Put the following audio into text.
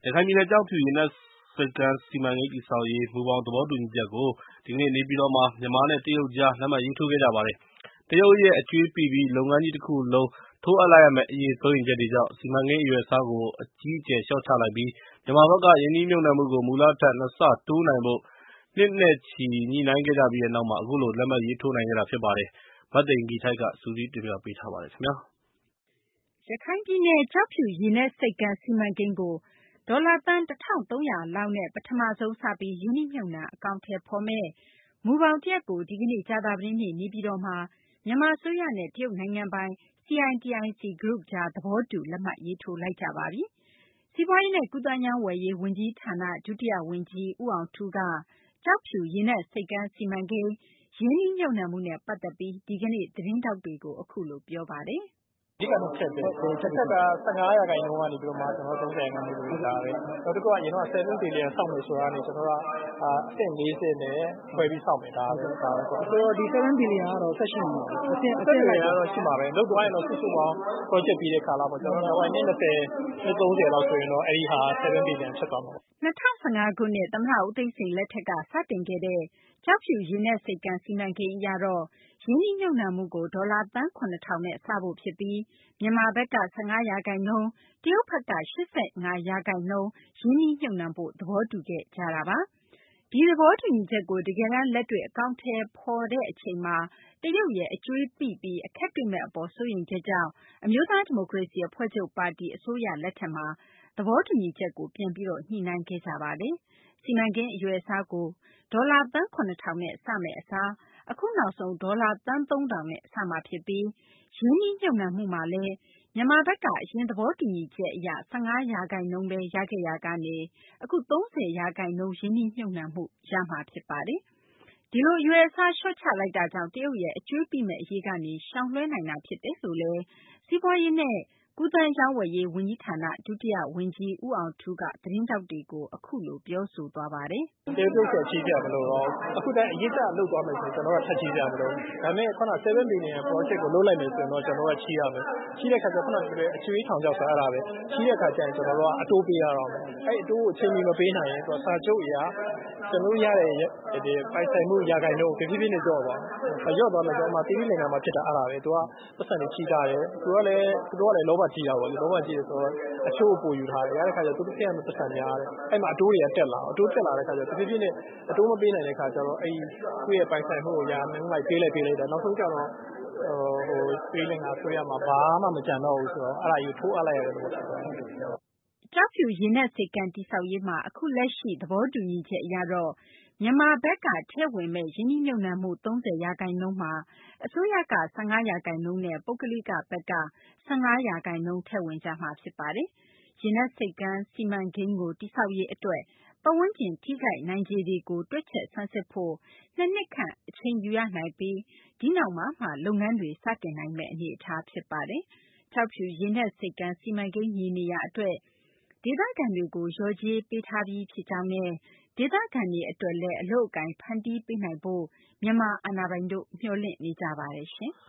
ရခိုင်ပြည်နယ်ကျောက်ဖြူရေနက်ဆိပ်ကမ်းစီမံကိန်းတည်ဆောက်ရေးမူဘောင်သဘောတူညီချက်ကိုဒီကနေ့နေပြည်တော်မှာမြန်မာနဲ့တရုတ်ကြားလက်မှတ်ရေးထိုးခဲ့ကြပါတယ်။တရုတ်ရဲ့အကြွေးပိပြီးလုပ်ငန်းကြီးတစ်ခုလုံးထိုးအပ်လိုက်ရမယ့်အရေးစိုးရိမ်ချက်တွေကြောင့်စီမံကိန်းအရွယ်အစားကိုအကြီးအကျယ်လျှော့ချလိုက်ပြီးမြန်မာဘက်ကယင်းနှိမ့်မြုပ်နှံမှုကိုမူလထက်2 ဆတိုးနိုင်ဖို့နှစ်နဲ့ချီညှိနှိုင်းခဲ့ကြပြီးတဲ့နောက်အခုလိုလက်မှတ်ရေးထိုးနိုင်ခဲ့တာဖြစ်ပါတယ်။မသိင်္ဂီထိုက်ကစုစည်းတင်ပြပေးထားပါတယ်ခင်ဗျာ။ရခိုင်ပြည်နယ်ကျောက်ဖြူရေနက်ဆိပ်ကမ်းစီမံကိန်းကိုဒေါ်လာသန်း1300လောက်နဲ့ပထမဆုံးစပြီးရင်းနှီးမြှုပ်နှံအကောင်အထည်ဖော်မယ့်မူဘောင်တရပ်ကိုဒီကနေ့ကြာသပတေးနေ့နေပြည်တော်မှာမြန်မာအစိုးရနဲ့တရုတ်နိုင်ငံပိုင် CITIC Group ကြားသဘောတူလက်မှတ်ရေးထိုးလိုက်ကြပါပြီ။စီးပွားရေးနဲ့ကူးသန်းရောင်းဝယ်ရေးဝန်ကြီးဌာနဒုတိယဝန်ကြီးဦးအောင်ထူးကကျောက်ဖြူရေနက်ဆိပ်ကမ်းစီမံကိန်းရင်းနှီးမြှုပ်နှံမှုနဲ့ပတ်သက်ပြီးဒီကနေ့သတင်းထောက်တွေကိုအခုလိုပြောပါတယ်။အဓိက2ချက်ပဲ။တစ်ချက်က15%ကနေပြီးတော့မှကျွန်တော်30%ကနေပြီးလာတယ်။နောက်တစ်ခုကရင်တော့7 billion ဆောက်မယ်ဆိုတာကနေကျွန်တော်ကအဆင့်4ဆင့်နဲ့ဖွဲ့ပြီးဆောက်မယ်ဒါပဲဆိုတော့ဒီ7 billion ကတော့ဆက်ရှိမှာပါ။အဆင့်လိုက်ကတော့ရှိမှာပဲ။လောက်သွားရင်တော့စုစုပေါင်း project ပြီးတဲ့ခါလာပေါ့ကျွန်တော်တို့နှစ်20နှစ်30လောက်ဆိုရင်တော့အဲ့ဒီဟာ7 billion ဖြစ်သွားမှာပေါ့ 2015ခုနှစ်သမ္မတဦးသိန်းစိန်လက်ထက်ကစတင်ခဲ့တဲ့ကျောက်ဖြူရေနက်ဆိပ်ကမ်းစီမံကိန်းအရတော့ရင်းနှီးမြှုပ်နှံမှုကိုဒေါ်လာသန်း9000နဲ့စဖို့ဖြစ်ပြီးမြန်မာဘက်က15%တရုတ်ဘက်က85%ရင်းနှီးမြှုပ်နှံဖို့သဘောတူခဲ့ကြတာပါ။ဒီသဘောတူညီချက်ကိုတကယ်တမ်းလက်တွေ့အကောင်အထည်ဖော်တဲ့အချိန်မှာတရုတ်ရဲ့အကြွေးပိပြီးအခက်တွေ့မဲ့အပေါ်စိုးရိမ်ချက်ကြောင့်အမျိုးသားဒီမိုကရေစီအဖွဲ့ချုပ်ပါတီအစိုးရလက်ထက်မှာသဘောတူညီချက်ကိုပြန်ပြီးညှိနှိုင်းခဲ့ကြပါတယ်။စီမံကိန်းအရွယ်အစားကိုဒေါ်လာသန်း9000နဲ့စမယ့်အစားအခုနောက်ဆုံးဒေါ်လာသန်း3000နဲ့စမှာဖြစ်ပြီးရင်းနှီးမြှုပ်နှံမှုမှာလည်းမြန်မာဘက်ကအရင်သဘောတူညီချက်အရ15%ပဲရခဲ့ရာကနေအခု30%ရင်းနှီးမြှုပ်နှံမှုရမှာဖြစ်ပါတယ်။ဒီလိုအရွယ်အစားလျှော့ချလိုက်တာကြောင့်တရုတ်ရဲ့အကျိုးပိမဲ့အရေးကနေရှောင်လွှဲနိုင်တာဖြစ်တယ်လို့လည်းစီးပွားရေးနဲ့ကူးသန်းရောင်းဝယ်ရေးဝန်ကြီးဌာနဒုတိယဝန်ကြီးဦးအောင်ထူးကသတင်းထောက်တွေကိုအခုလိုပြောဆိုသွားပါတယ်။တရုတ်ဆက်ချီးပြမလို့တော့အခုတည်းအရေးကြလုပ်သွားမယ်ဆိုကျွန်တော်ကထပ်ချီးပြမလို့ဒါပေမဲ့ခုန7 billion project ကိုလုပ်လိုက်မယ်ဆိုရင်တော့ကျွန်တော်ကချီးရမယ်ချီးတဲ့ခါကျခုနအကျွေးထောင်ချောက်ဆိုအဲ့ဒါပဲချီးတဲ့ခါကျရင်ကျွန်တော်တို့ကအတိုးပေးရတော့မယ်အဲ့အတိုးကိုအချိန်မီမပေးနိုင်ရင်သူကစာချုပ်အရာကျွန်တော်ရတဲ့ဒီပိုင်ဆိုင်မှုရာခိုင်နှုန်းကိုဖြည်းဖြည်းနဲ့ကြော့သွားရော့သွားမယ်ဆိုတော့မှတိတိလင်္ကာမှာဖြစ်တာအဲ့ဒါပဲသူကပတ်စံတွေချီးထားတယ်သူကလည်းလောဘကြီးတာပေါ့လောဘကြီးတယ်ဆိုတော့အချို့ပို့ယူထားတယ်ရတဲ့ခါကျသူတစ်ခါမှပတ်စံများတယ်အဲ့မှာအတိုးတွေကတက်လာအတိုးတက်လာတဲ့ခါကျတဖြည်းဖြည်းနဲ့အတိုးမပေးနိုင်တဲ့ခါကျတော့အဲ့သူ့ရဲ့ပိုင်ဆိုင်မှုကိုရာနှုန်းလိုက်ပေးလိုက်တယ်နောက်ဆုံးကျတော့ပေးလင်္ကာဆွဲရမှာဘာမှမကြံတော့ဘူးဆိုတော့အဲ့ဒါကြီးထိုးအပ်လိုက်ရတယ်လို့ပြောတယ်ကျောက်ဖြူရေနက်ဆိပ်ကမ်းတည်ဆောက်ရေးမှာအခုလက်ရှိသဘောတူညီချက်အရတော့မြန်မာဘက်ကထည့်ဝင်မဲ့ရင်းနှီးမြှုပ်နှံမှု30%မှာအစိုးရက15%နဲ့ပုဂ္ဂလိကဘက်က15%ထည့်ဝင်ကြမှာဖြစ်ပါတယ်။ရေနက်ဆိပ်ကမ်းစီမံကိန်းကိုတည်ဆောက်ရေးအတွက်ပတ်ဝန်းကျင်ထိခိုက်နိုင်ခြေတွေကိုတွက်ချက်ဆန်းစစ်ဖို့2 နှစ်ခန့်အချိန်ယူရနိုင်ပြီးဒီနောက်မှလုပ်ငန်းတွေစတင်နိုင်မယ့်အနေအထားဖြစ်ပါတယ်။ကျောက်ဖြူရေနက်ဆိပ်ကမ်းစီမံကိန်းမြေနေရာအတွက်ဒေသခံတွေကိုလျော်ကြေးပေးထားပြီးဖြစ်ကြောင်းနဲ့ဒေသခံတွေအတွက်လည်းအလုပ်အကိုင်ဖန်တီးပေးနိုင်ဖို့မြန်မာအာဏာပိုင်တို့မျှော်လင့်နေကြပါတယ်ရှင်။